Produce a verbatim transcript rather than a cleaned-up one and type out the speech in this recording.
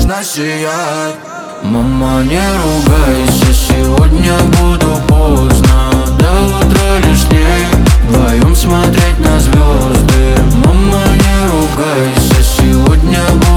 ясно сияет. Мама, не ругайся, сегодня буду поздно. До утра лишь с ней вдвоем смотреть на звезды. Мама, не ругайся, сегодня буду